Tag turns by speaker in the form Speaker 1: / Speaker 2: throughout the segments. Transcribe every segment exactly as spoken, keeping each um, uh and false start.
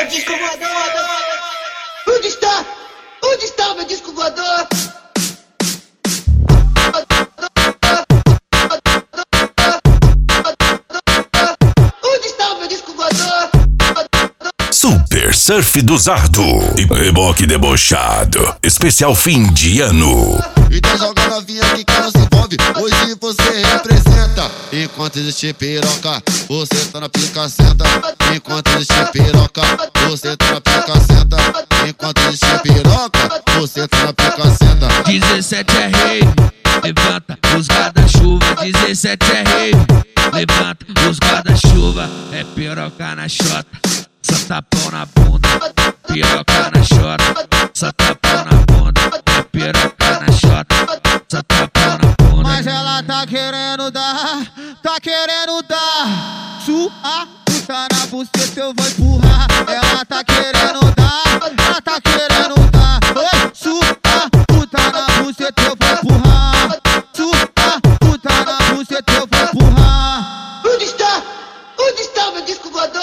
Speaker 1: disco voador? Onde está? Onde está o meu disco voador? Onde está o meu disco voador?
Speaker 2: Super Surf do Zardo e reboque debochado. Especial fim de ano.
Speaker 3: Então joga novinha que que não se envolve. Hoje você representa. Enquanto existe piroca, você tá na pica senta. Enquanto existe piroca, você tá na pica senta. Enquanto existe piroca, você tá na pica senta.
Speaker 4: dezessete é rei, levanta os guarda-chuva. dezessete é rei, levanta os guarda-chuva. É piroca na xota, só tapão na bunda. Piroca na xota, só tapão na bunda. É piroca na xota, só tapão na bunda.
Speaker 5: Mas ela tá querendo dar, tá querendo dar. Sua puta na buceta eu vou empurrar. Ela tá querendo dar, ela tá querendo dar. Oi, sua puta na buceta eu vou empurrar. Sua puta na buceta eu vou empurrar.
Speaker 1: Onde está? Onde está o meu disco voador?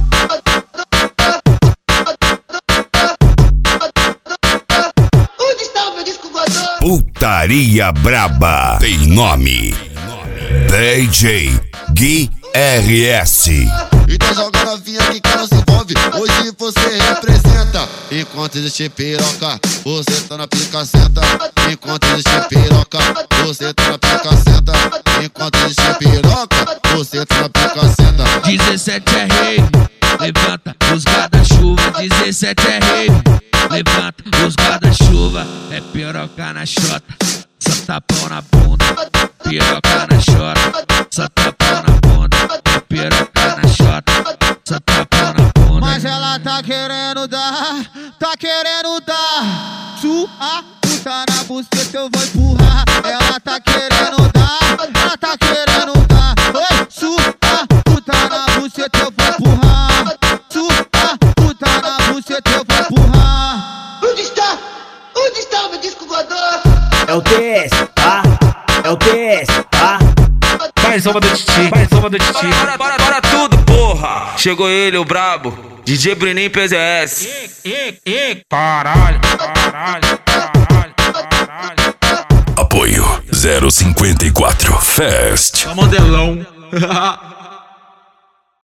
Speaker 1: Onde está o meu disco voador?
Speaker 2: Putaria braba tem nome. D J Gui R S.
Speaker 3: Então joga novinha que que não se envolve. Hoje você representa. Enquanto existe piroca, você tá na pica senta. Enquanto existe piroca, você tá na pica senta. Enquanto existe piroca, você tá na pica senta.
Speaker 4: dezessete é rei, levanta os guarda-chuva. dezessete é rei, levanta os guarda-chuva. É piroca na xota, só tapão na bunda. Piroca na xota, só tapão na bunda. É piroca na xota, só tapão na bunda.
Speaker 5: Mas ela tá querendo dar, tá querendo dar. Sua puta na buceta eu vou empurrar. Ela tá querendo dar, ela tá querendo dar. Oi, sua puta na buceta eu vou empurrar. Sua puta na buceta eu vou empurrar.
Speaker 1: Onde está? Onde está o meu disco voador?
Speaker 6: É o T S, tá? É o T S, tá?
Speaker 7: Mais uma do Titi, mais uma do Titi. Bora, bora, bora tudo, porra! Chegou ele, o brabo, D J Bruninho P Z S. Caralho, caralho, caralho, caralho.
Speaker 2: Apoio zero cinquenta e quatro Fest.
Speaker 7: Modelão.